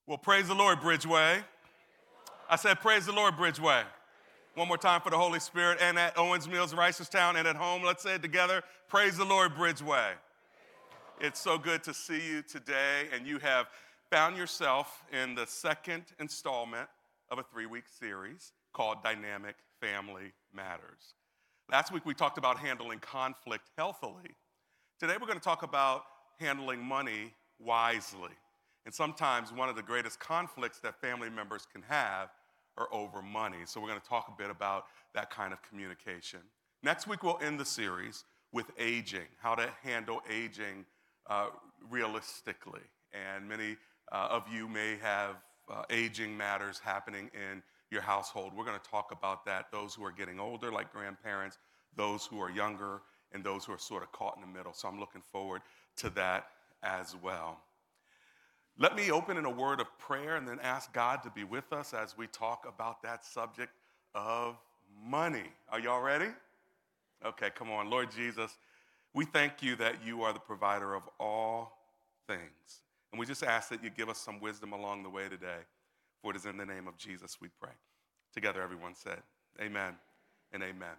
Well, praise the Lord, Bridgeway. I said, praise the Lord, Bridgeway. One more time for the Holy Spirit and at Owens Mills, Reisterstown, and at home. Let's say it together. Praise the Lord, Bridgeway. It's so good to see you today, and you have found yourself in the second installment of a 3-week series called Dynamic Family Matters. Last week we talked about handling conflict healthily. Today we're going to talk about handling money wisely. And sometimes one of the greatest conflicts that family members can have are over money. So we're going to talk a bit about that kind of communication. Next week we'll end the series with aging, how to handle aging realistically. And many of you may have aging matters happening in your household. We're going to talk about that, those who are getting older, like grandparents, those who are younger, and those who are sort of caught in the middle. So I'm looking forward to that as well. Let me open in a word of prayer and then ask God to be with us as we talk about that subject of money. Are y'all ready? Okay, come on. Lord Jesus, we thank you that you are the provider of all things. And we just ask that you give us some wisdom along the way today. For it is in the name of Jesus we pray. Together everyone said, amen and amen.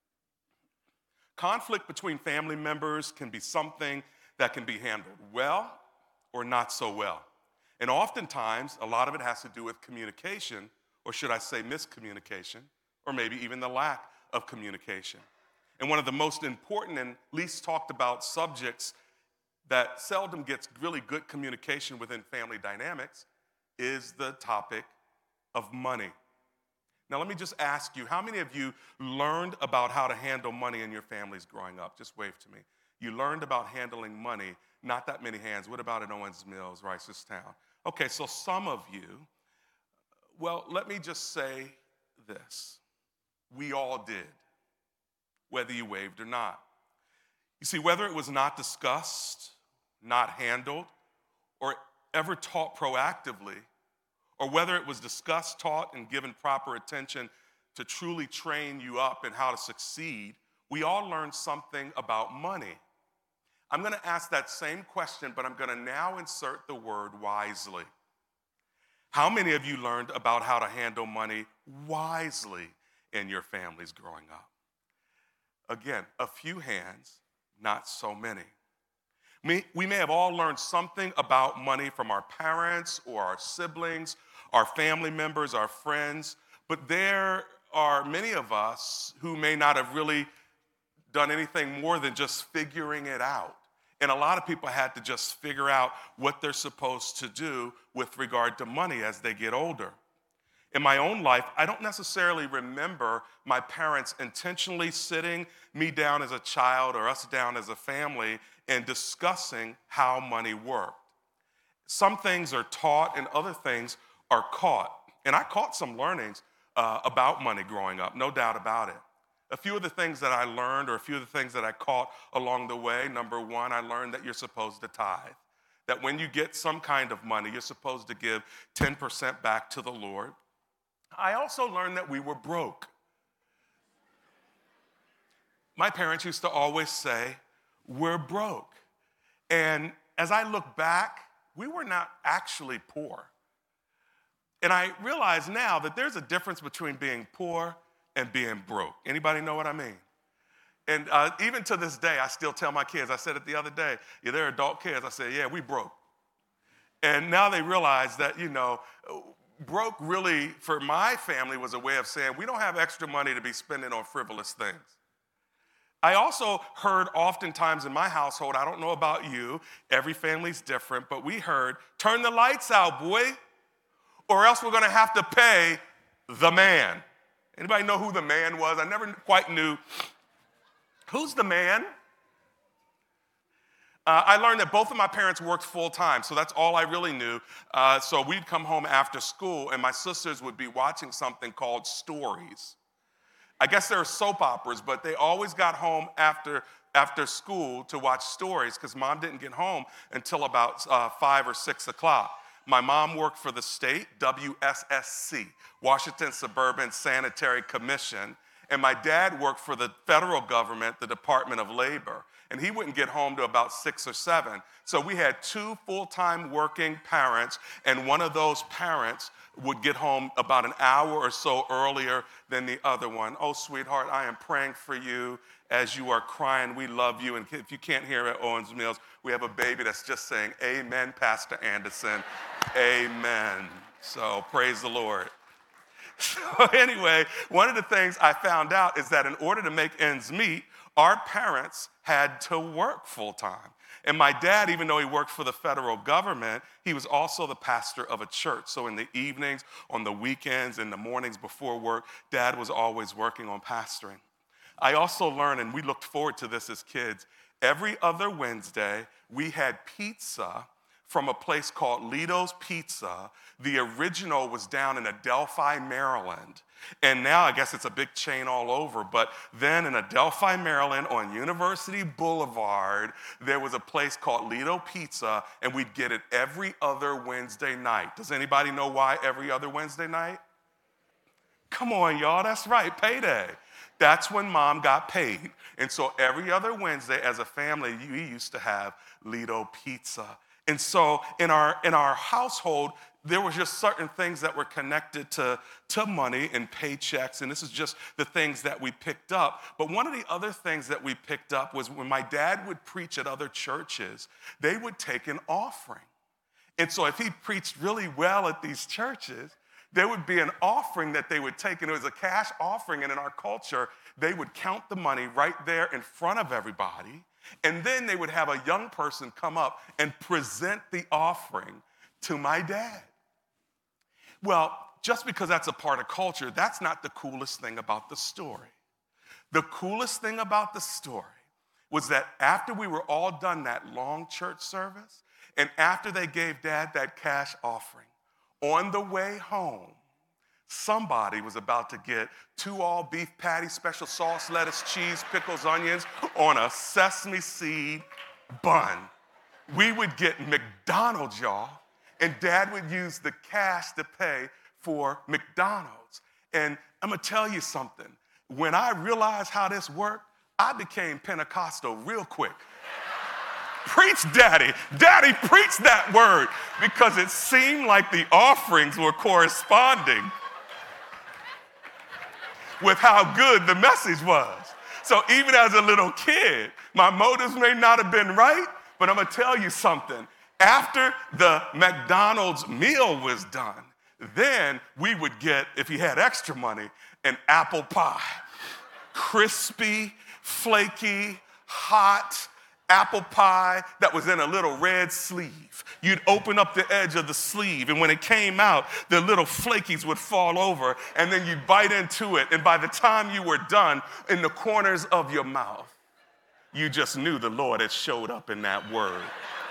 Conflict between family members can be something that can be handled well or not so well. And oftentimes, a lot of it has to do with communication, or should I say miscommunication, or maybe even the lack of communication. And one of the most important and least talked about subjects that seldom gets really good communication within family dynamics is the topic of money. Now, let me just ask you, how many of you learned about how to handle money in your families growing up? Just wave to me. You learned about handling money. Not that many hands. What about at Owens Mills, Reisterstown? Okay, so some of you, well, let me just say this. We all did, whether you waved or not. You see, whether it was not discussed, not handled, or ever taught proactively, or whether it was discussed, taught, and given proper attention to truly train you up in how to succeed, we all learned something about money. I'm going to ask that same question, but I'm going to now insert the word wisely. How many of you learned about how to handle money wisely in your families growing up? Again, a few hands, not so many. We may have all learned something about money from our parents or our siblings, our family members, our friends, but there are many of us who may not have really done anything more than just figuring it out. And a lot of people had to just figure out what they're supposed to do with regard to money as they get older. In my own life, I don't necessarily remember my parents intentionally sitting me down as a child or us down as a family and discussing how money worked. Some things are taught and other things are caught. And I caught some learnings about money growing up, no doubt about it. A few of the things that I learned, or a few of the things that I caught along the way, number one, I learned that you're supposed to tithe. That when you get some kind of money, you're supposed to give 10% back to the Lord. I also learned that we were broke. My parents used to always say, we're broke. And as I look back, we were not actually poor. And I realize now that there's a difference between being poor and being broke. Anybody know what I mean? And even to this day, I still tell my kids, I said it the other day, yeah, they're adult kids, I said, yeah, we broke. And now they realize that, broke really, for my family, was a way of saying, we don't have extra money to be spending on frivolous things. I also heard oftentimes in my household, I don't know about you, every family's different, but we heard, turn the lights out, boy, or else we're gonna have to pay the man. Anybody know who the man was? I never quite knew. Who's the man? I learned that both of my parents worked full time, so that's all I really knew. So we'd come home after school, and my sisters would be watching something called Stories. I guess there were soap operas, but they always got home after school to watch Stories because Mom didn't get home until about 5 or 6 o'clock. My mom worked for the state, WSSC, Washington Suburban Sanitary Commission, and my dad worked for the federal government, the Department of Labor. and he wouldn't get home to about 6 or 7. So we had 2 full-time working parents, and one of those parents would get home about an hour or so earlier than the other one. Oh, sweetheart, I am praying for you as you are crying. We love you. And if you can't hear at Owens Mills, we have a baby that's just saying, amen, Pastor Anderson, amen. So praise the Lord. So anyway, one of the things I found out is that in order to make ends meet, our parents had to work full time. And my dad, even though he worked for the federal government, he was also the pastor of a church. So in the evenings, on the weekends, in the mornings before work, Dad was always working on pastoring. I also learned, and we looked forward to this as kids, every other Wednesday, we had pizza from a place called Lito's Pizza. The original was down in Adelphi, Maryland. And now I guess it's a big chain all over. But then in Adelphi, Maryland, on University Boulevard, there was a place called Lito Pizza, and we'd get it every other Wednesday night. Does anybody know why every other Wednesday night? Come on, y'all, that's right, payday. That's when Mom got paid. And so every other Wednesday, as a family, we used to have Lito Pizza. And so in our household, there were just certain things that were connected to money and paychecks, and this is just the things that we picked up. But one of the other things that we picked up was when my dad would preach at other churches, they would take an offering. And so if he preached really well at these churches, there would be an offering that they would take, and it was a cash offering, and in our culture, they would count the money right there in front of everybody, and then they would have a young person come up and present the offering to my dad. Well, just because that's a part of culture, that's not the coolest thing about the story. The coolest thing about the story was that after we were all done that long church service, and after they gave Dad that cash offering, on the way home, somebody was about to get 2 all-beef patties, special sauce, lettuce, cheese, pickles, onions on a sesame seed bun. We would get McDonald's, y'all, and Dad would use the cash to pay for McDonald's. And I'm gonna tell you something. When I realized how this worked, I became Pentecostal real quick. Preach, Daddy. Daddy, preach that word, because it seemed like the offerings were corresponding with how good the message was. So even as a little kid, my motives may not have been right, but I'm gonna tell you something. After the McDonald's meal was done, then we would get, if you had extra money, an apple pie. Crispy, flaky, hot apple pie that was in a little red sleeve. You'd open up the edge of the sleeve, and when it came out, the little flakies would fall over, and then you'd bite into it, and by the time you were done, in the corners of your mouth, you just knew the Lord had showed up in that word.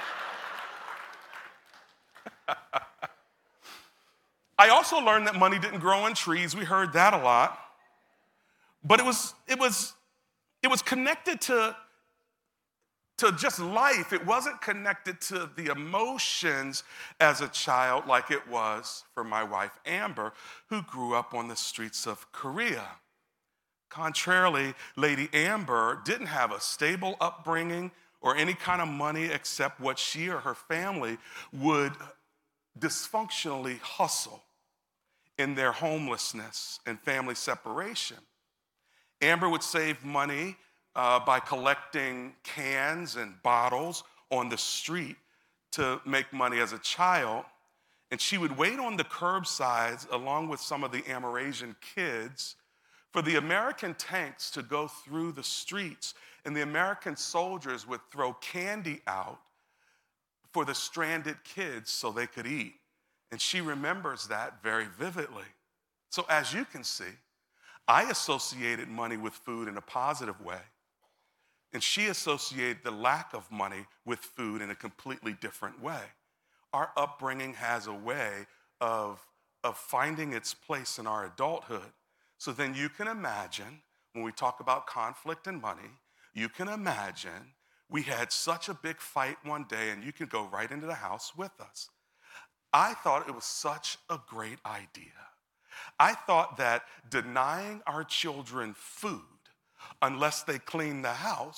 I also learned that money didn't grow on trees. We heard that a lot. But it was connected to just life. It wasn't connected to the emotions as a child like it was for my wife, Amber, who grew up on the streets of Korea. Contrarily, Lady Amber didn't have a stable upbringing or any kind of money except what she or her family would dysfunctionally hustle in their homelessness and family separation. Amber would save money by collecting cans and bottles on the street to make money as a child. And she would wait on the curbsides along with some of the Amerasian kids for the American tanks to go through the streets, and the American soldiers would throw candy out for the stranded kids so they could eat. And she remembers that very vividly. So as you can see, I associated money with food in a positive way, and she associated the lack of money with food in a completely different way. Our upbringing has a way of finding its place in our adulthood. So then you can imagine, when we talk about conflict and money, you can imagine we had such a big fight one day, and you can go right into the house with us. I thought it was such a great idea. I thought that denying our children food unless they clean the house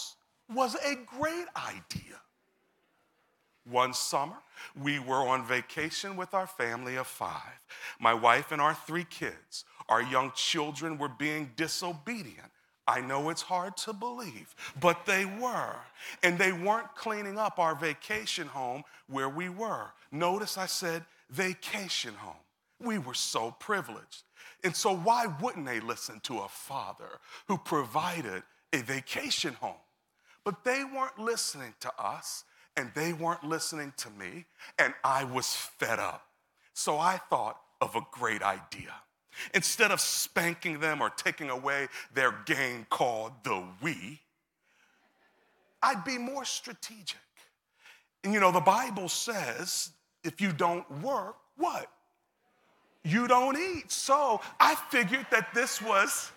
was a great idea. One summer, we were on vacation with our family of 5. My wife and our 3 kids. Our young children were being disobedient. I know it's hard to believe, but they were. And they weren't cleaning up our vacation home where we were. Notice I said vacation home. We were so privileged. And so why wouldn't they listen to a father who provided a vacation home? But they weren't listening to us, and they weren't listening to me, and I was fed up. So I thought of a great idea. Instead of spanking them or taking away their game called the Wii, I'd be more strategic. And you know, the Bible says if you don't work, what? You don't eat. So I figured that this was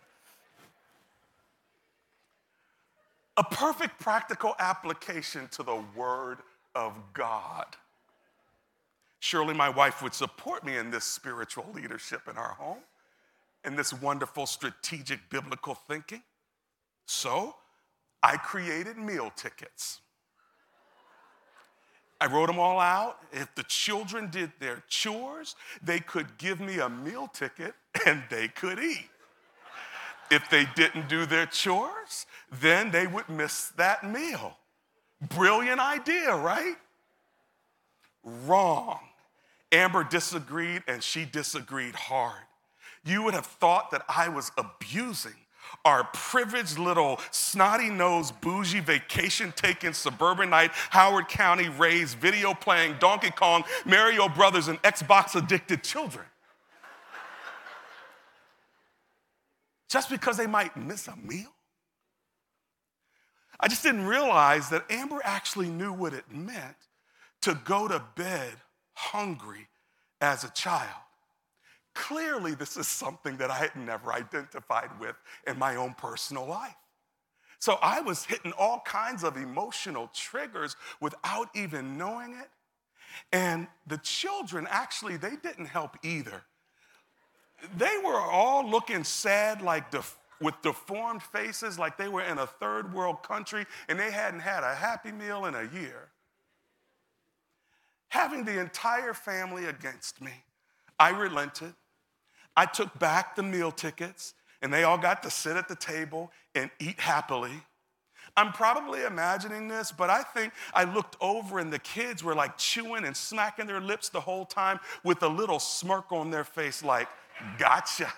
a perfect practical application to the Word of God. Surely my wife would support me in this spiritual leadership in our home, in this wonderful strategic biblical thinking. So I created meal tickets. I wrote them all out. If the children did their chores, they could give me a meal ticket and they could eat. If they didn't do their chores, then they would miss that meal. Brilliant idea, right? Wrong. Amber disagreed, and she disagreed hard. You would have thought that I was abusing our privileged little snotty-nosed, bougie, vacation-taking, suburbanite, Howard County raised, video-playing, Donkey Kong, Mario Brothers, and Xbox-addicted children. Just because they might miss a meal? I just didn't realize that Amber actually knew what it meant to go to bed hungry as a child. Clearly, this is something that I had never identified with in my own personal life. So I was hitting all kinds of emotional triggers without even knowing it. And the children, actually, they didn't help either. They were all looking sad, like with deformed faces, like they were in a third world country and they hadn't had a Happy Meal in a year. Having the entire family against me, I relented. I took back the meal tickets, and they all got to sit at the table and eat happily. I'm probably imagining this, but I think I looked over and the kids were like chewing and smacking their lips the whole time with a little smirk on their face like, gotcha.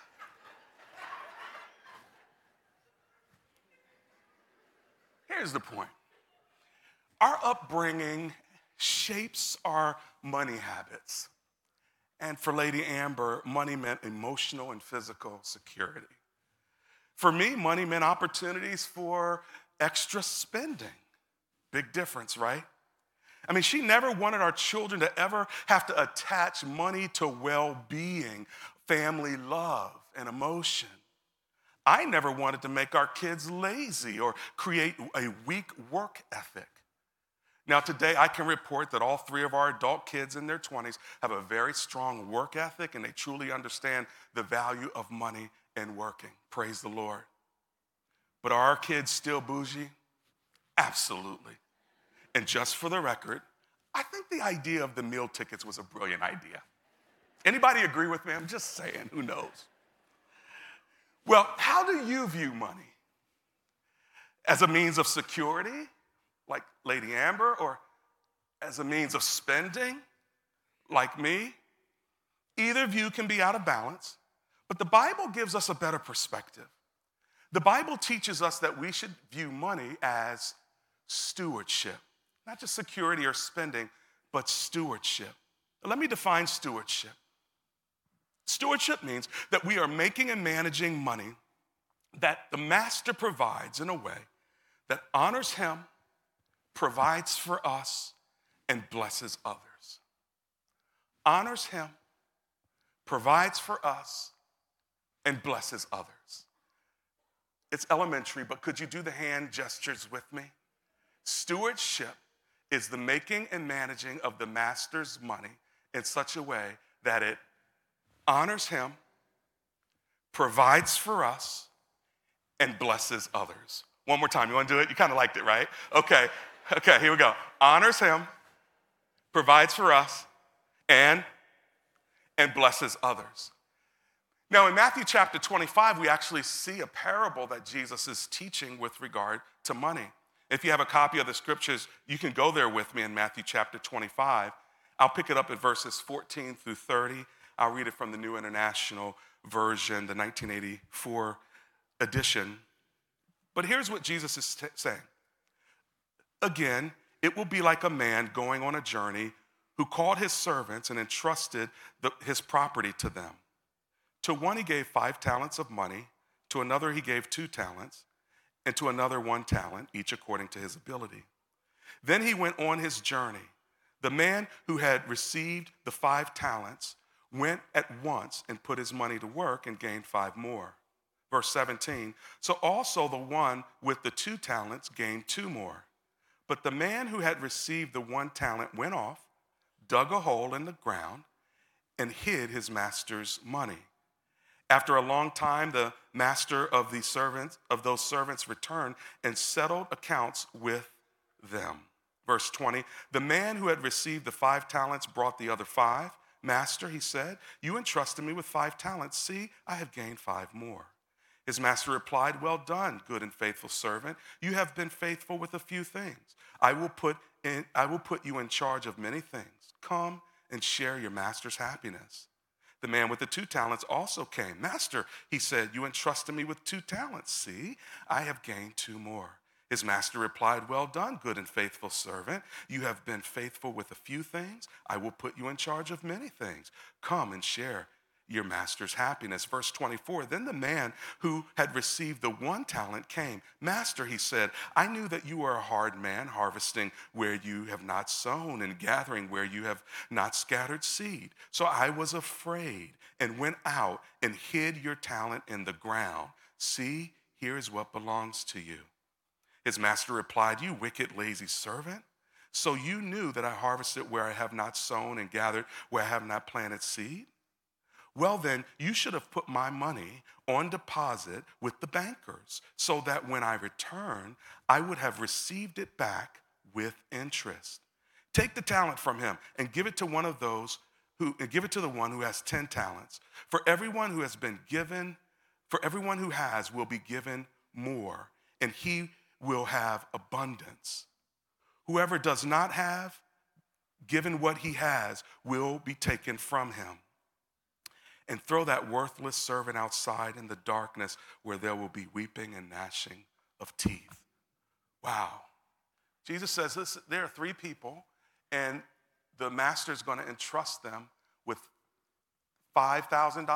Here's the point. Our upbringing shapes our money habits. And for Lady Amber, money meant emotional and physical security. For me, money meant opportunities for extra spending. Big difference, right? I mean, she never wanted our children to ever have to attach money to well-being, family love, and emotion. I never wanted to make our kids lazy or create a weak work ethic. Now, today, I can report that all 3 of our adult kids in their 20s have a very strong work ethic, and they truly understand the value of money and working. Praise the Lord. But are our kids still bougie? Absolutely. And just for the record, I think the idea of the meal tickets was a brilliant idea. Anybody agree with me? I'm just saying, who knows? Well, how do you view money? As a means of security, like Lady Amber, or as a means of spending, like me? Either view can be out of balance, but the Bible gives us a better perspective. The Bible teaches us that we should view money as stewardship, not just security or spending, but stewardship. Let me define stewardship. Stewardship means that we are making and managing money that the master provides in a way that honors him, provides for us, and blesses others. Honors him, provides for us, and blesses others. It's elementary, but could you do the hand gestures with me? Stewardship is the making and managing of the master's money in such a way that it honors him, provides for us, and blesses others. One more time. You want to do it? You kind of liked it, right? Okay, here we go. Honors him, provides for us, and blesses others. Now, in Matthew chapter 25, we actually see a parable that Jesus is teaching with regard to money. If you have a copy of the scriptures, you can go there with me in Matthew chapter 25. I'll pick it up at verses 14 through 30. I'll read it from the New International Version, the 1984 edition. But here's what Jesus is saying. Again, it will be like a man going on a journey who called his servants and entrusted his property to them. To one he gave 5 talents of money, to another he gave 2 talents, and to another 1 talent, each according to his ability. Then he went on his journey. The man who had received the 5 talents went at once and put his money to work and gained 5 more. Verse 17, so also the one with the 2 talents gained 2 more. But the man who had received the 1 talent went off, dug a hole in the ground, and hid his master's money. After a long time, the master of those servants returned and settled accounts with them. Verse 20, the man who had received the 5 talents brought the other 5. Master, he said, you entrusted me with 5 talents. See, I have gained 5 more. His master replied, well done, good and faithful servant. You have been faithful with a few things. I will put you in charge of many things. Come and share your master's happiness. The man with the 2 talents also came. Master, he said, you entrusted me with 2 talents. See, I have gained 2 more. His master replied, well done, good and faithful servant. You have been faithful with a few things. I will put you in charge of many things. Come and share your master's happiness. Verse 24, then the man who had received the 1 talent came. Master, he said, I knew that you are a hard man, harvesting where you have not sown and gathering where you have not scattered seed. So I was afraid and went out and hid your talent in the ground. See, here is what belongs to you. His master replied, you wicked, lazy servant. So you knew that I harvested where I have not sown and gathered where I have not planted seed? Well, then, you should have put my money on deposit with the bankers so that when I return, I would have received it back with interest. Take the talent from him and give it to the one who has 10 talents. For everyone who has will be given more, and he will have abundance. Whoever does not have, given what he has, will be taken from him. And throw that worthless servant outside in the darkness where there will be weeping and gnashing of teeth. Wow. Jesus says, listen, there are 3 people, and the master is going to entrust them with $5,000,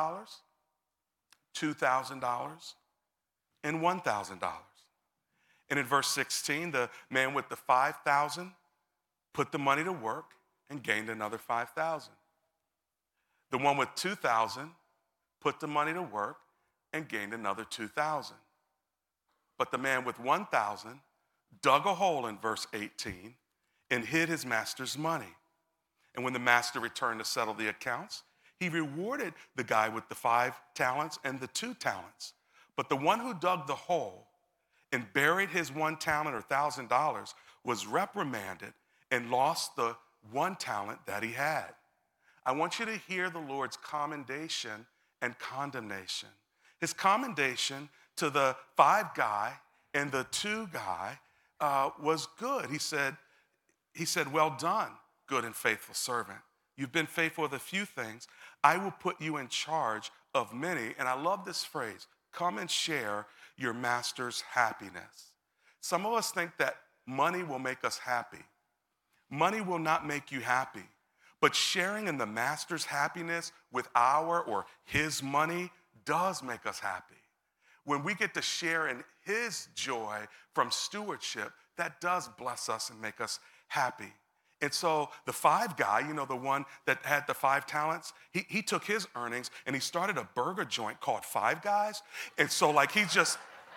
$2,000, and $1,000. And in verse 16, the man with the 5,000 put the money to work and gained another 5,000. The one with 2,000 put the money to work and gained another 2,000. But the man with 1,000 dug a hole in verse 18 and hid his master's money. And when the master returned to settle the accounts, he rewarded the guy with the 5 talents and the 2 talents. But the one who dug the hole and buried his 1 talent or $1,000 was reprimanded and lost the 1 talent that he had. I want you to hear the Lord's commendation and condemnation. His commendation to the 5 guy and the 2 guy was good. He said, well done, good and faithful servant. You've been faithful with a few things. I will put you in charge of many. And I love this phrase, come and share your master's happiness. Some of us think that money will make us happy. Money will not make you happy. But sharing in the master's happiness with our or his money does make us happy. When we get to share in his joy from stewardship, that does bless us and make us happy. And so the 5 guy, the one that had the 5 talents, he took his earnings and he started a burger joint called 5 Guys. And so he just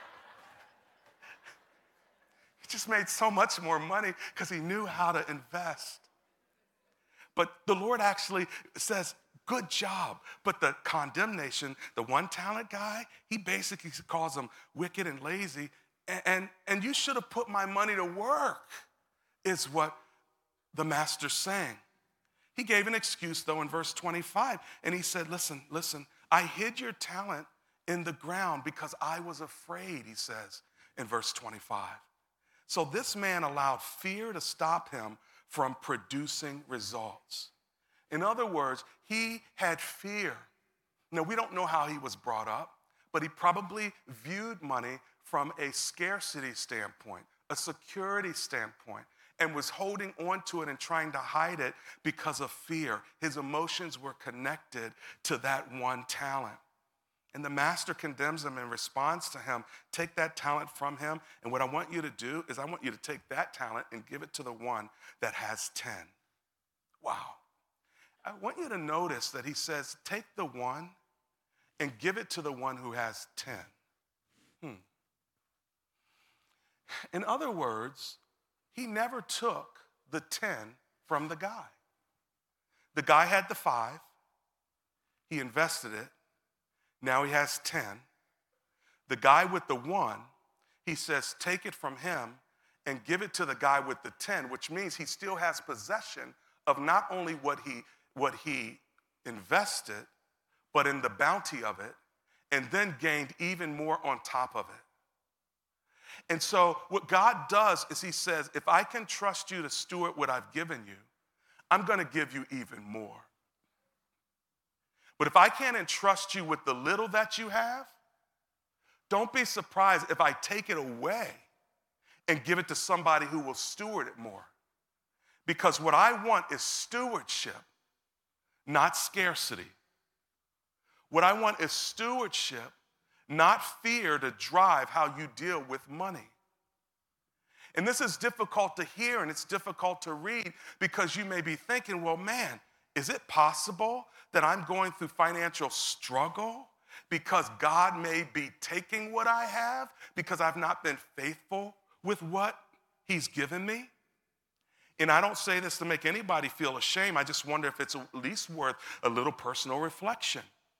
made so much more money because he knew how to invest. But the Lord actually says, good job. But the condemnation, the 1 talent guy, he basically calls him wicked and lazy. And you should have put my money to work, is what the master's saying. He gave an excuse, though, in verse 25, and he said, listen, I hid your talent in the ground because I was afraid, he says in verse 25. So this man allowed fear to stop him from producing results. In other words, he had fear. Now, we don't know how he was brought up, but he probably viewed money from a scarcity standpoint, a security standpoint, and was holding on to it and trying to hide it because of fear. His emotions were connected to that one talent. And the master condemns him and responds to him, take that talent from him, and what I want you to do is I want you to take that talent and give it to the one that has 10. Wow. I want you to notice that he says, take the one and give it to the one who has 10. In other words, he never took the 10 from the guy. The guy had the 5. He invested it. Now he has 10. The guy with the 1, he says, take it from him and give it to the guy with the 10, which means he still has possession of not only what he invested, but in the bounty of it, and then gained even more on top of it. And so what God does is he says, if I can trust you to steward what I've given you, I'm going to give you even more. But if I can't entrust you with the little that you have, don't be surprised if I take it away and give it to somebody who will steward it more. Because what I want is stewardship, not scarcity. What I want is stewardship, not fear to drive how you deal with money. And this is difficult to hear and it's difficult to read because you may be thinking, well, man, is it possible that I'm going through financial struggle because God may be taking what I have because I've not been faithful with what he's given me? And I don't say this to make anybody feel ashamed. I just wonder if it's at least worth a little personal reflection.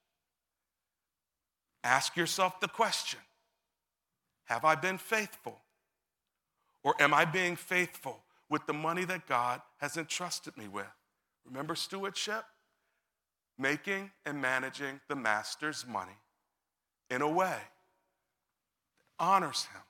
Ask yourself the question, have I been faithful? Or am I being faithful with the money that God has entrusted me with? Remember stewardship? Making and managing the master's money in a way that honors him,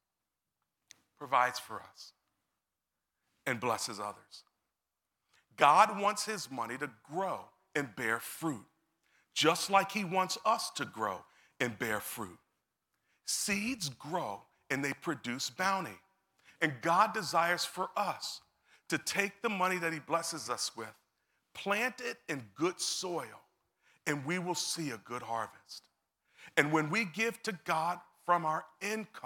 provides for us, and blesses others. God wants his money to grow and bear fruit, just like he wants us to grow and bear fruit. Seeds grow and they produce bounty. And God desires for us to take the money that he blesses us with, plant it in good soil, and we will see a good harvest. And when we give to God from our income,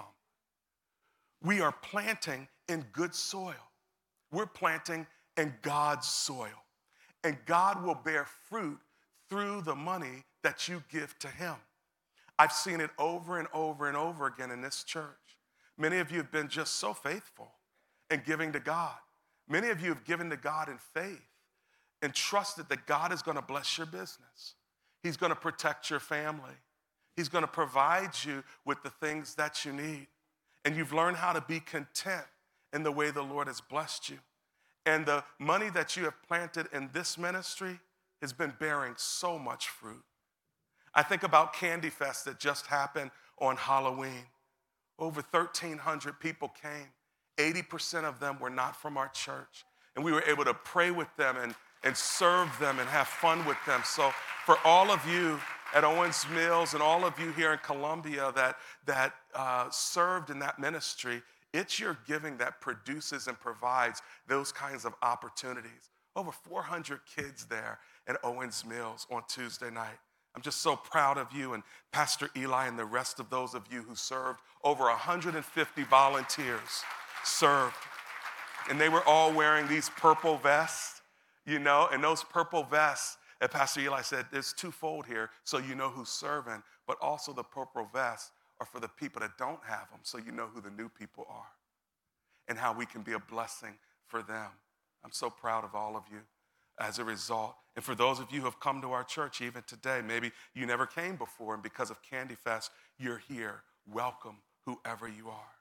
we are planting in good soil. We're planting in God's soil. And God will bear fruit through the money that you give to him. I've seen it over and over and over again in this church. Many of you have been just so faithful in giving to God. Many of you have given to God in faith and trusted that God is going to bless your business. He's going to protect your family. He's going to provide you with the things that you need. And you've learned how to be content in the way the Lord has blessed you. And the money that you have planted in this ministry has been bearing so much fruit. I think about Candy Fest that just happened on Halloween. Over 1,300 people came. 80% of them were not from our church. And we were able to pray with them and serve them and have fun with them. So for all of you at Owens Mills and all of you here in Columbia that served in that ministry, it's your giving that produces and provides those kinds of opportunities. Over 400 kids there at Owens Mills on Tuesday night. I'm just so proud of you and Pastor Eli and the rest of those of you who served. Over 150 volunteers served. And they were all wearing these purple vests, you know, and those purple vests, and Pastor Eli said, there's twofold here, so you know who's serving, but also the purple vests are for the people that don't have them, so you know who the new people are and how we can be a blessing for them. I'm so proud of all of you as a result. And for those of you who have come to our church even today, maybe you never came before, and because of Candy Fest, you're here. Welcome, whoever you are.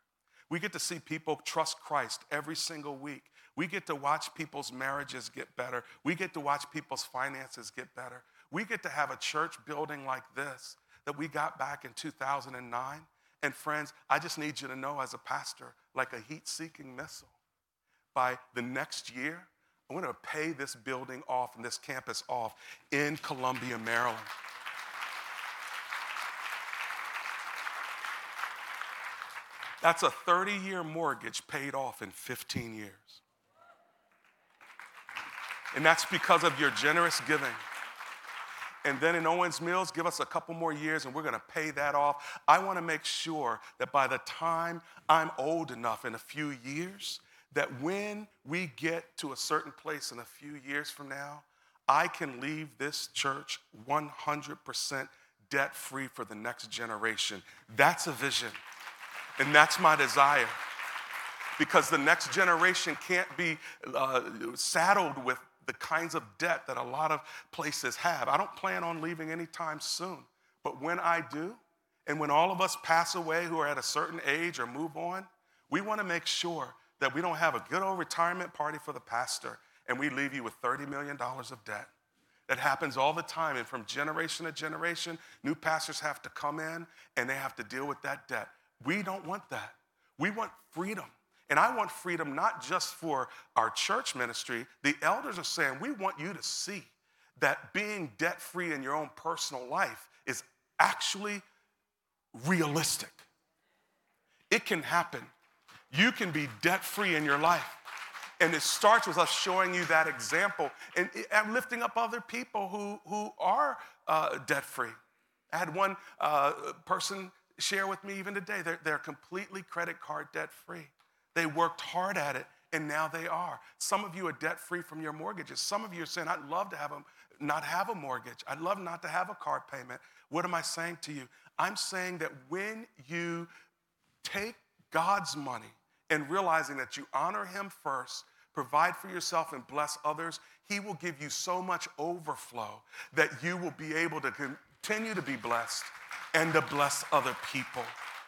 We get to see people trust Christ every single week. We get to watch people's marriages get better. We get to watch people's finances get better. We get to have a church building like this that we got back in 2009. And friends, I just need you to know as a pastor, like a heat-seeking missile, by the next year, I'm going to pay this building off and this campus off in Columbia, Maryland. That's a 30-year mortgage paid off in 15 years. And that's because of your generous giving. And then in Owens Mills, give us a couple more years and we're going to pay that off. I want to make sure that by the time I'm old enough in a few years, that when we get to a certain place in a few years from now, I can leave this church 100% debt-free for the next generation. That's a vision. And that's my desire. Because the next generation can't be saddled with the kinds of debt that a lot of places have. I don't plan on leaving anytime soon. But when I do, and when all of us pass away who are at a certain age or move on, we want to make sure that we don't have a good old retirement party for the pastor and we leave you with $30 million of debt. That happens all the time, and from generation to generation, new pastors have to come in and they have to deal with that debt. We don't want that. We want freedom. And I want freedom not just for our church ministry. The elders are saying, we want you to see that being debt-free in your own personal life is actually realistic. It can happen. You can be debt-free in your life. And it starts with us showing you that example and lifting up other people who are debt-free. I had one person share with me even today. They're completely credit card debt-free. They worked hard at it, and now they are. Some of you are debt-free from your mortgages. Some of you are saying, I'd love to not have a mortgage. I'd love not to have a car payment. What am I saying to you? I'm saying that when you take God's money and realizing that you honor him first, provide for yourself and bless others, he will give you so much overflow that you will be able to continue to be blessed and to bless other people.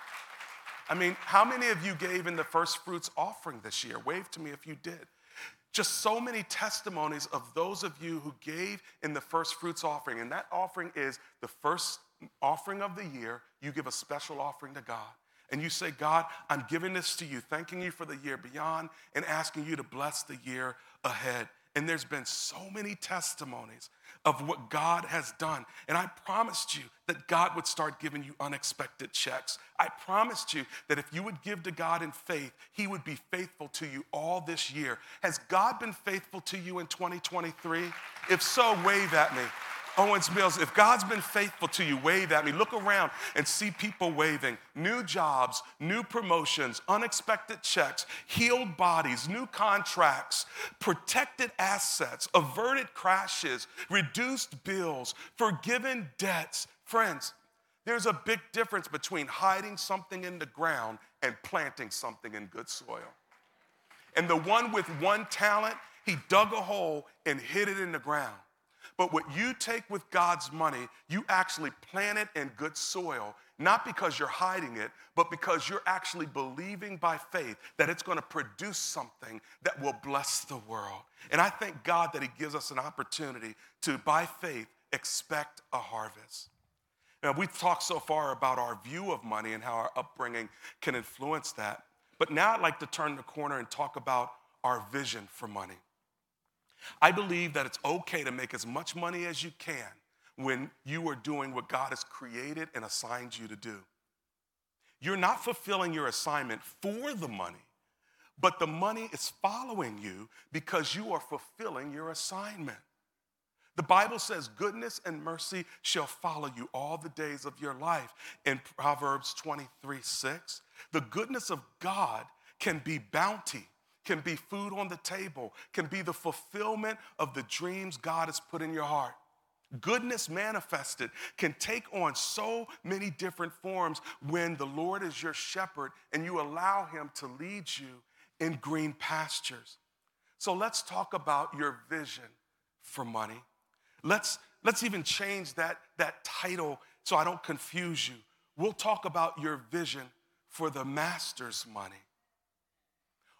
I mean, how many of you gave in the first fruits offering this year? Wave to me if you did. Just so many testimonies of those of you who gave in the first fruits offering. And that offering is the first offering of the year. You give a special offering to God. And you say, God, I'm giving this to you, thanking you for the year beyond and asking you to bless the year ahead. And there's been so many testimonies of what God has done. And I promised you that God would start giving you unexpected checks. I promised you that if you would give to God in faith, he would be faithful to you all this year. Has God been faithful to you in 2023? If so, wave at me. Owens Mills, if God's been faithful to you, wave at me. Look around and see people waving. New jobs, new promotions, unexpected checks, healed bodies, new contracts, protected assets, averted crashes, reduced bills, forgiven debts. Friends, there's a big difference between hiding something in the ground and planting something in good soil. And the one with one talent, he dug a hole and hid it in the ground. But what you take with God's money, you actually plant it in good soil, not because you're hiding it, but because you're actually believing by faith that it's going to produce something that will bless the world. And I thank God that he gives us an opportunity to, by faith, expect a harvest. Now, we've talked so far about our view of money and how our upbringing can influence that. But now I'd like to turn the corner and talk about our vision for money. I believe that it's okay to make as much money as you can when you are doing what God has created and assigned you to do. You're not fulfilling your assignment for the money, but the money is following you because you are fulfilling your assignment. The Bible says goodness and mercy shall follow you all the days of your life. In Proverbs 23:6, the goodness of God can be bounty, can be food on the table, can be the fulfillment of the dreams God has put in your heart. Goodness manifested can take on so many different forms when the Lord is your shepherd and you allow him to lead you in green pastures. So let's talk about your vision for money. Let's even change that title so I don't confuse you. We'll talk about your vision for the master's money.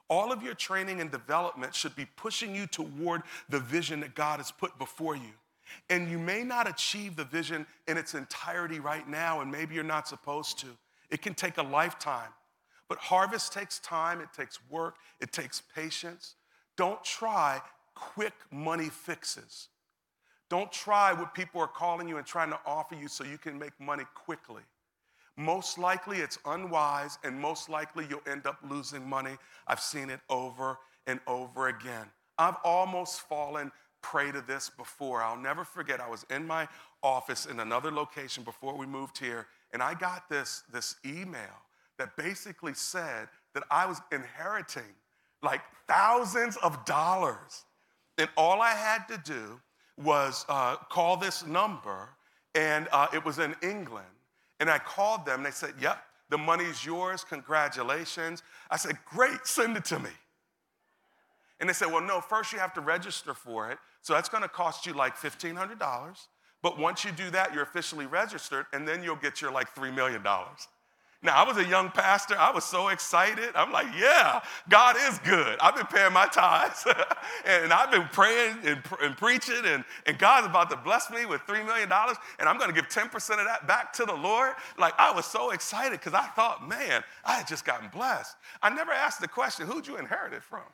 All of your training and development should be pushing you toward the vision that God has put before you. And you may not achieve the vision in its entirety right now, and maybe you're not supposed to. It can take a lifetime. But harvest takes time, it takes work, it takes patience. Don't try quick money fixes. Don't try what people are calling you and trying to offer you so you can make money quickly. Most likely it's unwise, and most likely you'll end up losing money. I've seen it over and over again. I've almost fallen prey to this before. I'll never forget, I was in my office in another location before we moved here, and I got this email that basically said that I was inheriting like thousands of dollars. And all I had to do was call this number, and it was in England. And I called them, and they said, yep, the money's yours, congratulations. I said, great, send it to me. And they said, well, no, first you have to register for it, so that's gonna cost you like $1,500. But once you do that, you're officially registered, and then you'll get your like $3 million. Now, I was a young pastor. I was so excited. I'm like, yeah, God is good. I've been paying my tithes, and I've been praying and preaching, and God's about to bless me with $3 million, and I'm going to give 10% of that back to the Lord. Like, I was so excited because I thought, man, I had just gotten blessed. I never asked the question, who'd you inherit it from?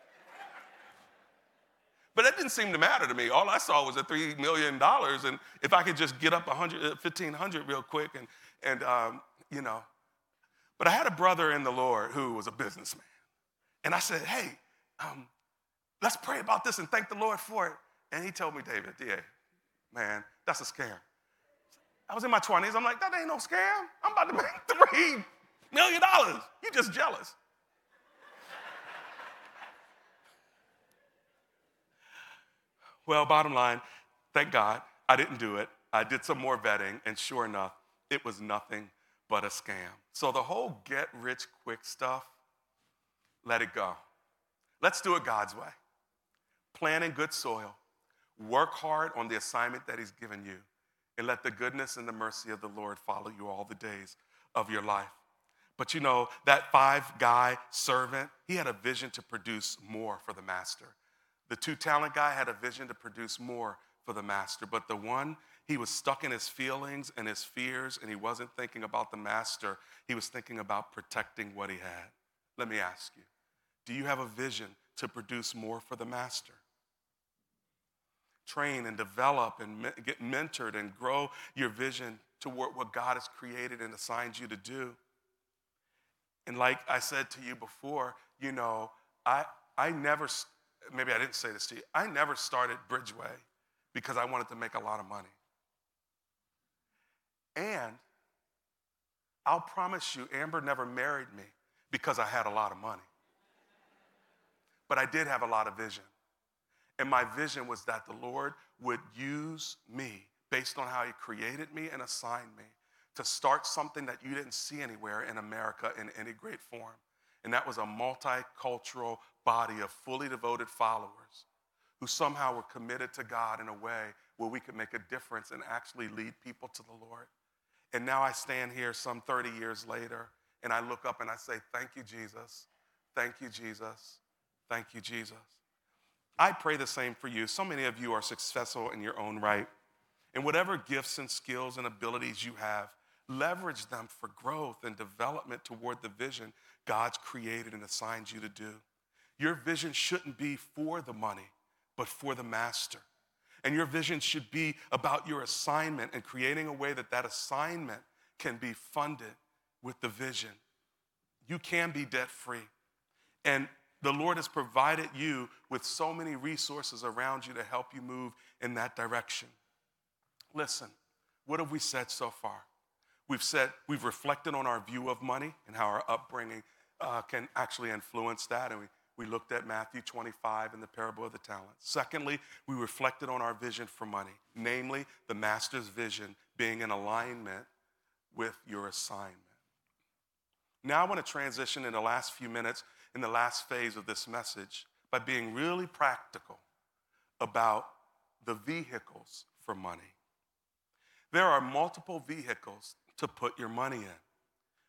But that didn't seem to matter to me. All I saw was the $3 million, and if I could just get up 1,500 real quick, and you know. But I had a brother in the Lord who was a businessman. And I said, hey, let's pray about this and thank the Lord for it. And he told me, David, DA, man, that's a scam. I was in my 20s. I'm like, that ain't no scam. I'm about to make $3 million. You just jealous. Well, bottom line, thank God I didn't do it. I did some more vetting, and sure enough, it was nothing but a scam. So the whole get rich quick stuff, let it go. Let's do it God's way. Plant in good soil, work hard on the assignment that he's given you, and let the goodness and the mercy of the Lord follow you all the days of your life. But you know, that 5-guy servant, he had a vision to produce more for the master. The 2-talent guy had a vision to produce more for the master, but the one, he was stuck in his feelings and his fears, and he wasn't thinking about the master. He was thinking about protecting what he had. Let me ask you, do you have a vision to produce more for the master? Train and develop and get mentored and grow your vision toward what God has created and assigned you to do. And like I said to you before, you know, I never, maybe I didn't say this to you, I never started Bridgeway because I wanted to make a lot of money. And I'll promise you, Amber never married me because I had a lot of money. But I did have a lot of vision. And my vision was that the Lord would use me based on how he created me and assigned me to start something that you didn't see anywhere in America in any great form. And that was a multicultural body of fully devoted followers who somehow were committed to God in a way where we could make a difference and actually lead people to the Lord. And now I stand here some 30 years later, and I look up and I say, thank you, Jesus. Thank you, Jesus. Thank you, Jesus. I pray the same for you. So many of you are successful in your own right. And whatever gifts and skills and abilities you have, leverage them for growth and development toward the vision God's created and assigned you to do. Your vision shouldn't be for the money, but for the master. And your vision should be about your assignment and creating a way that that assignment can be funded with the vision. You can be debt-free. And the Lord has provided you with so many resources around you to help you move in that direction. Listen, what have we said so far? We've reflected on our view of money and how our upbringing can actually influence that. And we looked at Matthew 25 and the parable of the talents. Secondly, we reflected on our vision for money, namely the master's vision being in alignment with your assignment. Now I want to transition in the last few minutes, in the last phase of this message, by being really practical about the vehicles for money. There are multiple vehicles to put your money in.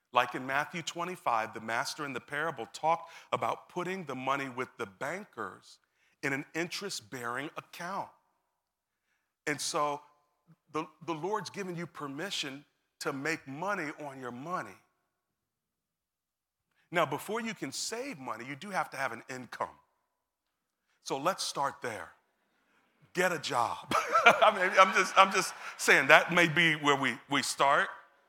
Like in Matthew 25, the master in the parable talked about putting the money with the bankers in an interest-bearing account. And so the Lord's given you permission to make money on your money. Now, before you can save money, you do have to have an income. So let's start there. Get a job. I mean, I'm just saying that may be where we start.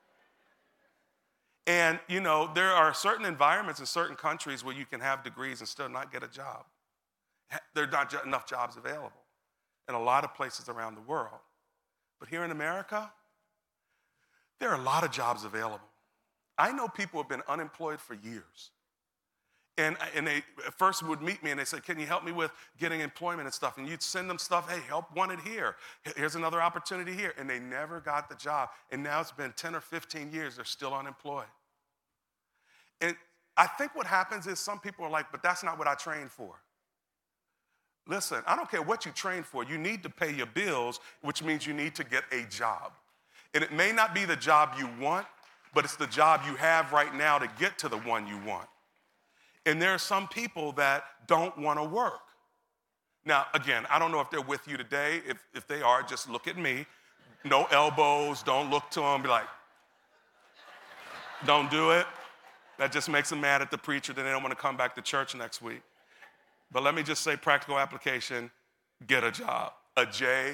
And, you know, there are certain environments in certain countries where you can have degrees and still not get a job. There are not enough jobs available in a lot of places around the world. But here in America, there are a lot of jobs available. I know people who have been unemployed for years. And they at first would meet me and they said, can you help me with getting employment and stuff? And you'd send them stuff, hey, help wanted here. Here's another opportunity here. And they never got the job. And now it's been 10 or 15 years, they're still unemployed. And I think what happens is some people are like, but that's not what I trained for. Listen, I don't care what you train for. You need to pay your bills, which means you need to get a job. And it may not be the job you want, but it's the job you have right now to get to the one you want. And there are some people that don't want to work. Now, again, I don't know if they're with you today. If they are, just look at me. No elbows. Don't look to them. Be like, don't do it. That just makes them mad at the preacher. Then they don't want to come back to church next week. But let me just say practical application. Get a job. A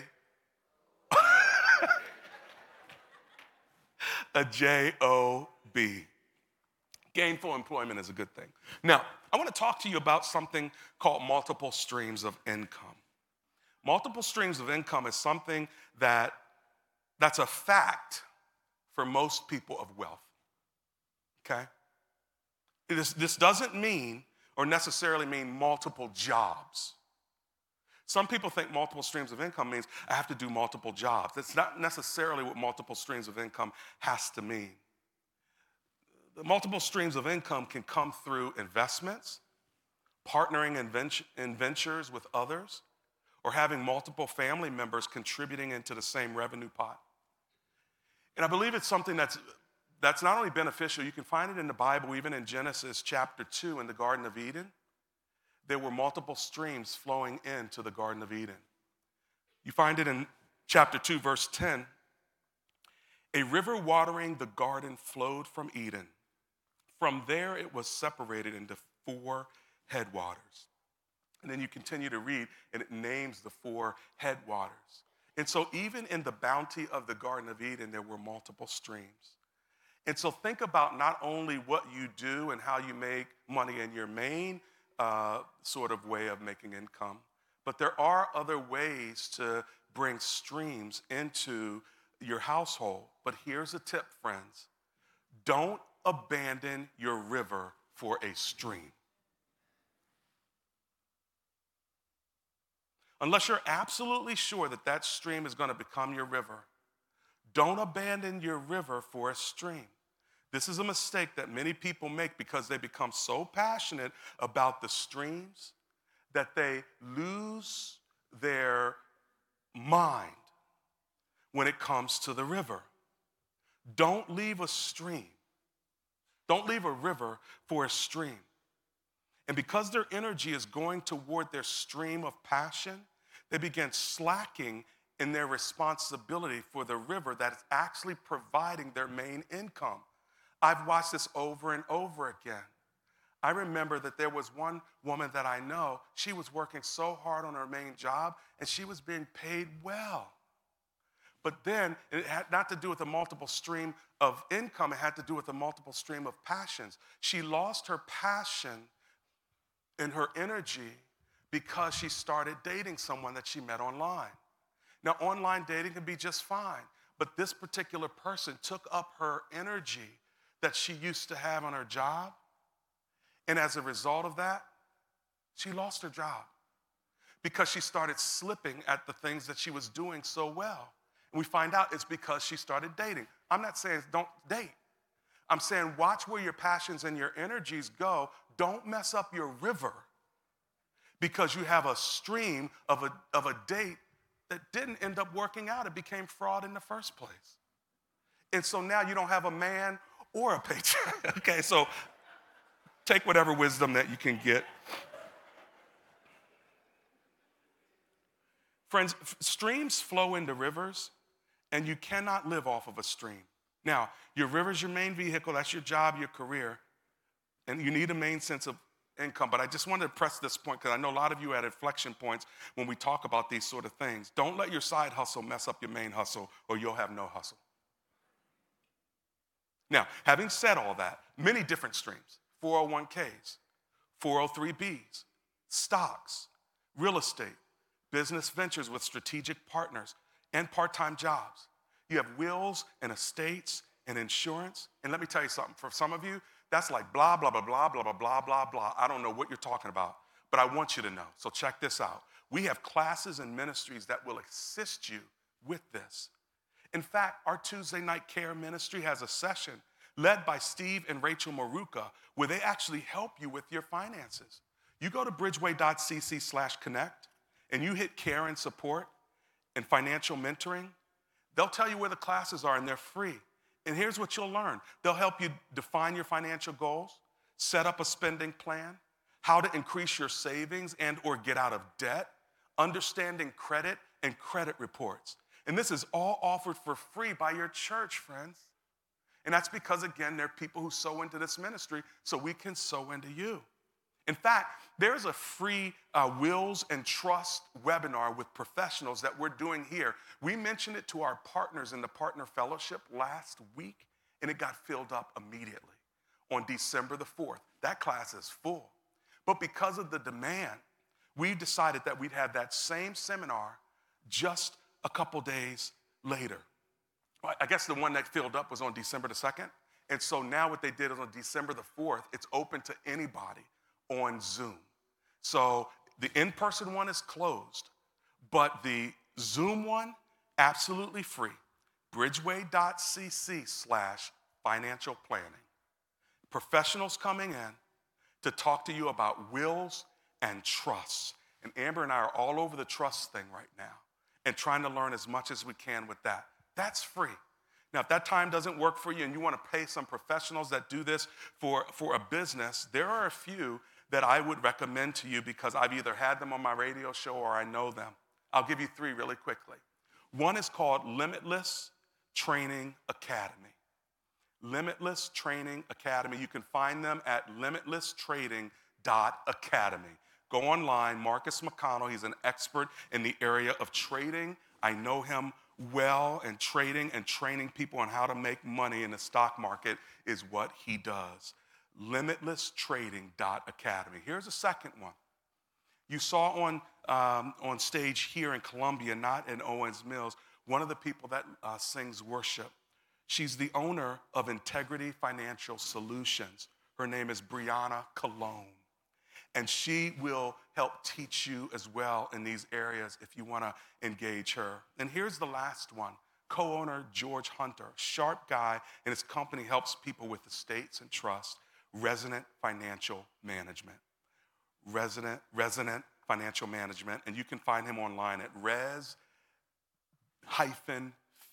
J-O-B. Gainful employment is a good thing. Now, I want to talk to you about something called multiple streams of income. Multiple streams of income is something that's a fact for most people of wealth, okay? This doesn't mean or necessarily mean multiple jobs. Some people think multiple streams of income means I have to do multiple jobs. That's not necessarily what multiple streams of income has to mean. The multiple streams of income can come through investments, partnering in ventures with others, or having multiple family members contributing into the same revenue pot. And I believe it's something that's not only beneficial, you can find it in the Bible, even in Genesis chapter 2 in the Garden of Eden. There were multiple streams flowing into the Garden of Eden. You find it in chapter 2, verse 10. A river watering the garden flowed from Eden. From there, it was separated into 4 headwaters. And then you continue to read, and it names the 4 headwaters. And so even in the bounty of the Garden of Eden, there were multiple streams. And so think about not only what you do and how you make money in your main sort of way of making income, but there are other ways to bring streams into your household. But here's a tip, friends. Don't abandon your river for a stream. Unless you're absolutely sure that that stream is going to become your river, don't abandon your river for a stream. This is a mistake that many people make because they become so passionate about the streams that they lose their mind when it comes to the river. Don't leave a stream. Don't leave a river for a stream. And because their energy is going toward their stream of passion, they begin slacking in their responsibility for the river that is actually providing their main income. I've watched this over and over again. I remember that there was one woman that I know, she was working so hard on her main job and she was being paid well. But then it had not to do with a multiple stream of income, it had to do with a multiple stream of passions. She lost her passion and her energy because she started dating someone that she met online. Now, online dating can be just fine, but this particular person took up her energy that she used to have on her job, and as a result of that, she lost her job because she started slipping at the things that she was doing so well. And we find out it's because she started dating. I'm not saying don't date. I'm saying watch where your passions and your energies go. Don't mess up your river because you have a stream of a date that didn't end up working out. It became fraud in the first place. And so now you don't have a man or a paycheck. Okay, so take whatever wisdom that you can get. Friends, streams flow into rivers, and you cannot live off of a stream. Now, your river's your main vehicle, that's your job, your career, and you need a main sense of income. But I just wanted to press this point because I know a lot of you are at inflection points when we talk about these sort of things. Don't let your side hustle mess up your main hustle, or you'll have no hustle. Now, having said all that, many different streams: 401ks, 403bs, stocks, real estate, business ventures with strategic partners, and part-time jobs. You have wills and estates and insurance. And let me tell you something, for some of you, that's like blah, blah, blah, blah, blah, blah, blah, blah, blah. I don't know what you're talking about, but I want you to know. So check this out. We have classes and ministries that will assist you with this. In fact, our Tuesday night care ministry has a session led by Steve and Rachel Maruka where they actually help you with your finances. You go to bridgeway.cc/connect and you hit care and support and financial mentoring. They'll tell you where the classes are and they're free. And here's what you'll learn. They'll help you define your financial goals, set up a spending plan, how to increase your savings and or get out of debt, understanding credit and credit reports. And this is all offered for free by your church, friends. And that's because, again, there are people who sow into this ministry so we can sow into you. In fact, there's a free Wills and Trust webinar with professionals that we're doing here. We mentioned it to our partners in the Partner Fellowship last week, and it got filled up immediately on December the 4th. That class is full. But because of the demand, we decided that we'd have that same seminar just a couple days later. I guess the one that filled up was on December the 2nd. And so now what they did is on December the 4th, it's open to anybody on Zoom. So the in-person one is closed, but the Zoom one, absolutely free. Bridgeway.cc/financial planning. Professionals coming in to talk to you about wills and trusts. And Amber and I are all over the trust thing right now and trying to learn as much as we can with that. That's free. Now, if that time doesn't work for you and you want to pay some professionals that do this for a business, there are a few that I would recommend to you because I've either had them on my radio show or I know them. I'll give you three really quickly. One is called Limitless Training Academy. Limitless Training Academy. You can find them at limitlesstrading.academy. Go online, Marcus McConnell, he's an expert in the area of trading. I know him well, and trading and training people on how to make money in the stock market is what he does. Limitlesstrading.academy. Here's a second one. You saw on stage here in Columbia, not in Owens Mills, one of the people that sings worship. She's the owner of Integrity Financial Solutions. Her name is Brianna Colon. And she will help teach you as well in these areas if you want to engage her. And here's the last one. Co-owner George Hunter, sharp guy, and his company helps people with estates and trust. Resonant Financial Management. Resonant Financial Management. And you can find him online at res-fin.com.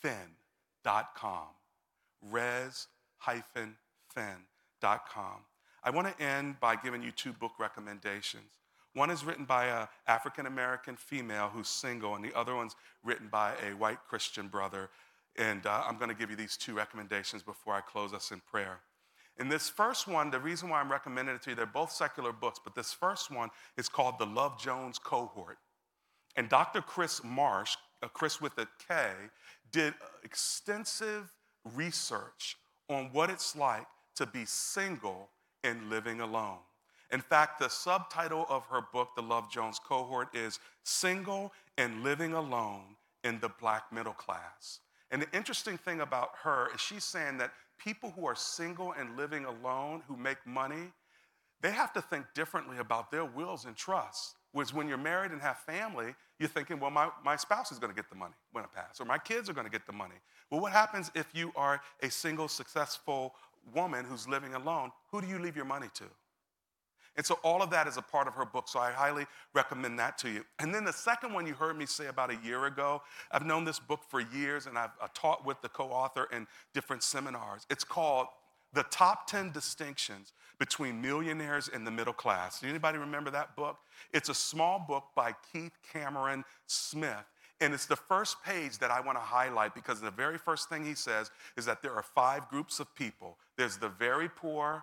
res-fin.com. I want to end by giving you two book recommendations. One is written by an African-American female who's single, and the other one's written by a white Christian brother. And I'm going to give you these two recommendations before I close us in prayer. In this first one, the reason why I'm recommending it to you, they're both secular books, but this first one is called The Love Jones Cohort. And Dr. Chris Marsh, Chris with a K, did extensive research on what it's like to be single and living alone. In fact, the subtitle of her book, The Love Jones Cohort, is Single and Living Alone in the Black Middle Class. And the interesting thing about her is she's saying that people who are single and living alone, who make money, they have to think differently about their wills and trusts. Whereas when you're married and have family, you're thinking, well, my spouse is going to get the money when I pass, or my kids are going to get the money. Well, what happens if you are a single, successful woman who's living alone? Who do you leave your money to? And so all of that is a part of her book, so I highly recommend that to you. And then the second one you heard me say about a year ago, I've known this book for years, and I've taught with the co-author in different seminars. It's called The top 10 distinctions between millionaires and the middle class. Anybody remember that book? It's a small book by Keith Cameron Smith. And it's the first page that I want to highlight because the very first thing he says is that there are 5 groups of people. There's the very poor,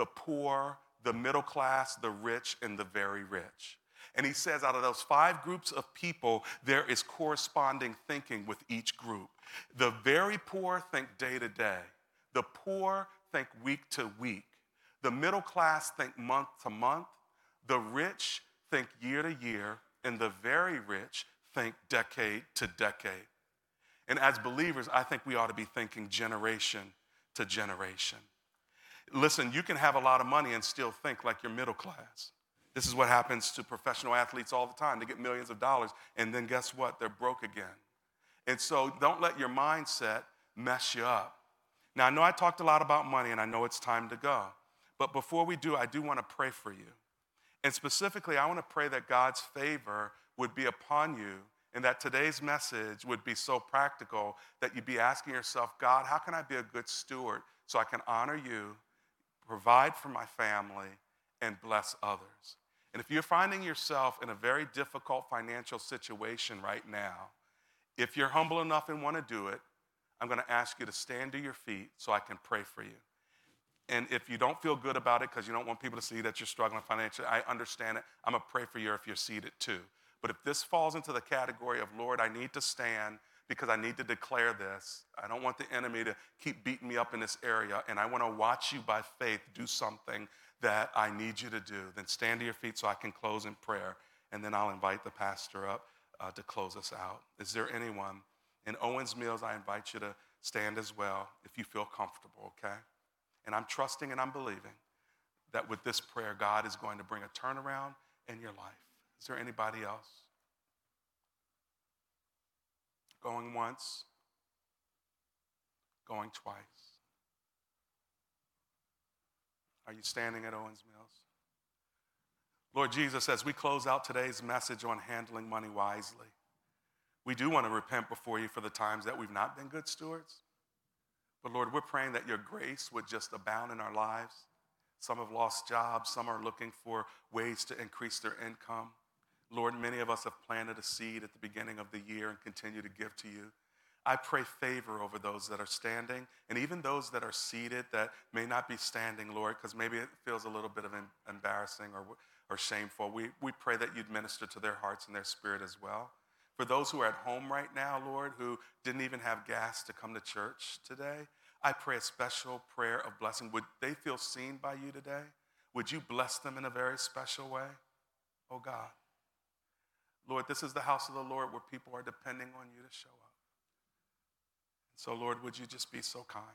the middle class, the rich, and the very rich. And he says out of those 5 groups of people, there is corresponding thinking with each group. The very poor think day to day. The poor think week to week. The middle class think month to month. The rich think year to year. And the very rich think decade to decade. And as believers, I think we ought to be thinking generation to generation. Listen, you can have a lot of money and still think like you're middle class. This is what happens to professional athletes all the time. They get millions of dollars, and then guess what? They're broke again. And so don't let your mindset mess you up. Now, I know I talked a lot about money, and I know it's time to go. But before we do, I do want to pray for you. And specifically, I want to pray that God's favor would be upon you and that today's message would be so practical that you'd be asking yourself, God, how can I be a good steward so I can honor you, provide for my family, and bless others? And if you're finding yourself in a very difficult financial situation right now, if you're humble enough and want to do it, I'm going to ask you to stand to your feet so I can pray for you. And if you don't feel good about it because you don't want people to see that you're struggling financially, I understand it. I'm going to pray for you if you're seated too. But if this falls into the category of, Lord, I need to stand because I need to declare this. I don't want the enemy to keep beating me up in this area, and I want to watch you by faith do something that I need you to do. Then stand to your feet so I can close in prayer, and then I'll invite the pastor up to close us out. Is there anyone? In Owens Mills, I invite you to stand as well if you feel comfortable, okay? And I'm trusting and I'm believing that with this prayer, God is going to bring a turnaround in your life. Is there anybody else? Going once, going twice. Are you standing at Owens Mills? Lord Jesus, as we close out today's message on handling money wisely, we do want to repent before you for the times that we've not been good stewards. But Lord, we're praying that your grace would just abound in our lives. Some have lost jobs. Some are looking for ways to increase their income. Lord, many of us have planted a seed at the beginning of the year and continue to give to you. I pray favor over those that are standing and even those that are seated that may not be standing, Lord, because maybe it feels a little bit of embarrassing or shameful. We pray that you'd minister to their hearts and their spirit as well. For those who are at home right now, Lord, who didn't even have gas to come to church today, I pray a special prayer of blessing. Would they feel seen by you today? Would you bless them in a very special way? Oh, God. Lord, this is the house of the Lord where people are depending on you to show up. So, Lord, would you just be so kind?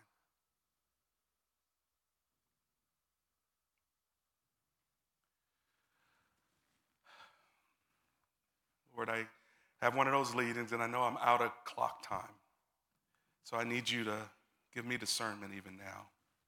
Lord, I have one of those lead-ins, and I know I'm out of clock time. So I need you to give me discernment even now.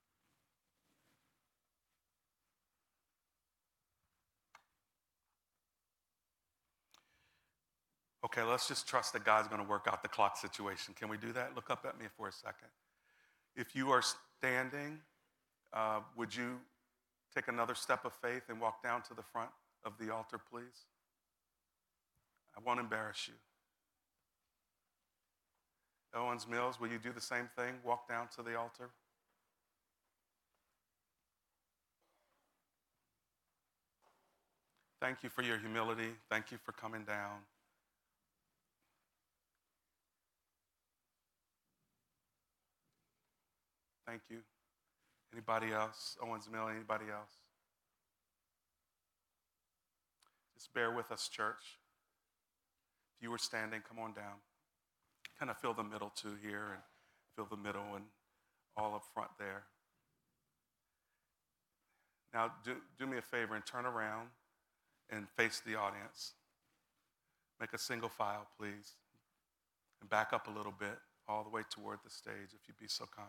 Okay, let's just trust that God's going to work out the clock situation. Can we do that? Look up at me for a second. If you are standing, would you take another step of faith and walk down to the front of the altar, please? I won't embarrass you. Owens Mills, will you do the same thing? Walk down to the altar. Thank you for your humility. Thank you for coming down. Thank you. Anybody else? Owens Mills, anybody else? Just bear with us, church. If you were standing, come on down. Kind of fill the middle too here and fill the middle and all up front there. Now, do me a favor and turn around and face the audience. Make a single file, please. And back up a little bit, all the way toward the stage, if you'd be so kind.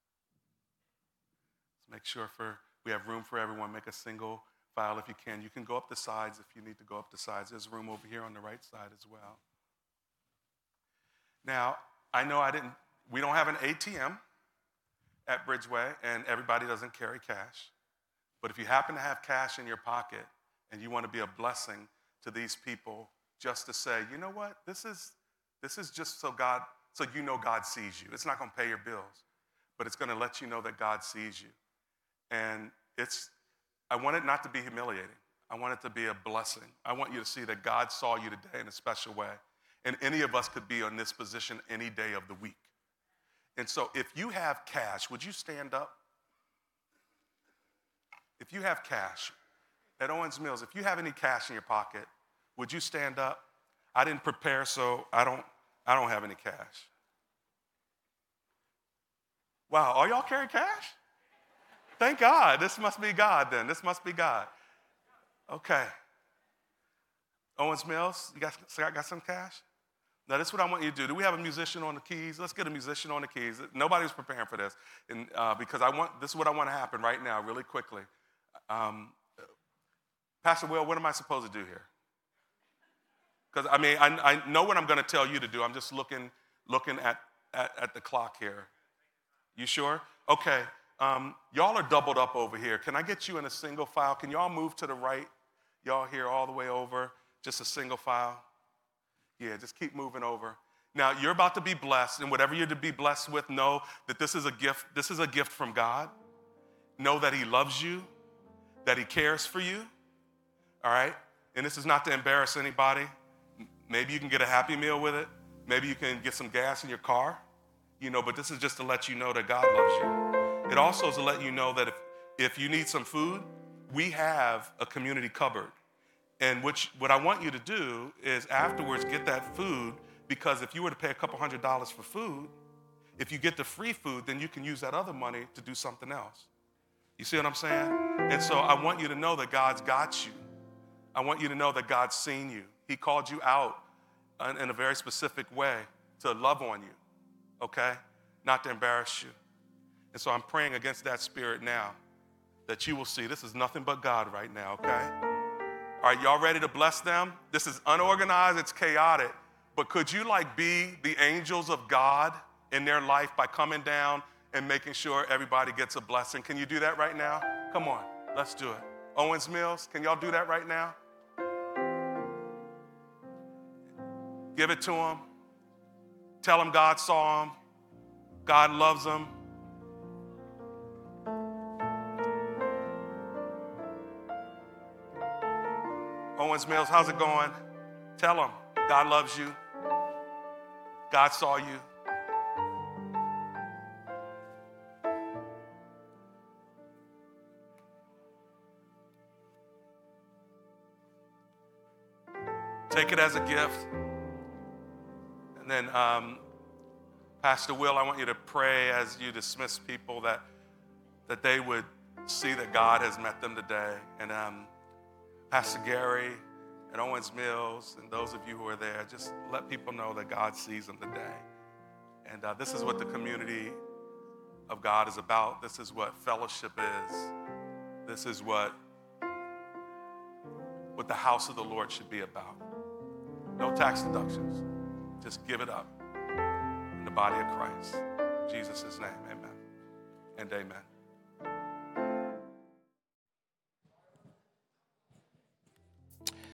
Let's make sure we have room for everyone. Make a single file if you can. You can go up the sides if you need to go up the sides. There's room over here on the right side as well. Now, I know we don't have an ATM, at Bridgeway, and everybody doesn't carry cash. But if you happen to have cash in your pocket and you want to be a blessing to these people, just to say, you know what, this is just so you know God sees you. It's not going to pay your bills, but it's going to let you know that God sees you. And I want it not to be humiliating. I want it to be a blessing. I want you to see that God saw you today in a special way. And any of us could be in this position any day of the week. And so if you have cash, would you stand up? If you have cash at Owens Mills, if you have any cash in your pocket, would you stand up? I didn't prepare, so I don't have any cash. Wow, all y'all carry cash? Thank God. This must be God then. This must be God. Okay. Owens Mills, you got some cash? Now, this is what I want you to do. Do we have a musician on the keys? Let's get a musician on the keys. Nobody's preparing for this, and because this is what I want to happen right now, really quickly. Pastor Will, what am I supposed to do here? Because I know what I'm going to tell you to do. I'm just looking at the clock here. You sure? Okay. Y'all are doubled up over here. Can I get you in a single file? Can y'all move to the right? Y'all here all the way over? Just a single file? Yeah, just keep moving over. Now, you're about to be blessed, and whatever you're to be blessed with, know that this is a gift. This is a gift from God. Know that he loves you, that he cares for you, all right? And this is not to embarrass anybody. Maybe you can get a Happy Meal with it. Maybe you can get some gas in your car, but this is just to let you know that God loves you. It also is to let you know that if you need some food, we have a community cupboard. And what I want you to do is afterwards get that food, because if you were to pay a couple $100s for food, if you get the free food, then you can use that other money to do something else. You see what I'm saying? And so I want you to know that God's got you. I want you to know that God's seen you. He called you out in a very specific way to love on you, okay? Not to embarrass you. And so I'm praying against that spirit now, that you will see this is nothing but God right now, okay? All right, y'all ready to bless them? This is unorganized, it's chaotic, but could you be the angels of God in their life by coming down and making sure everybody gets a blessing? Can you do that right now? Come on, let's do it. Owens Mills, can y'all do that right now? Give it to them. Tell them God saw them. God loves them. Owens Mills, how's it going? Tell them God loves you. God saw you. Take it as a gift. And then, Pastor Will, I want you to pray as you dismiss people that they would see that God has met them today. And Pastor Gary and Owens Mills and those of you who are there, just let people know that God sees them today. And this is what the community of God is about. This is what fellowship is. This is what the house of the Lord should be about. No tax deductions. Just give it up in the body of Christ. In Jesus' name, amen and amen.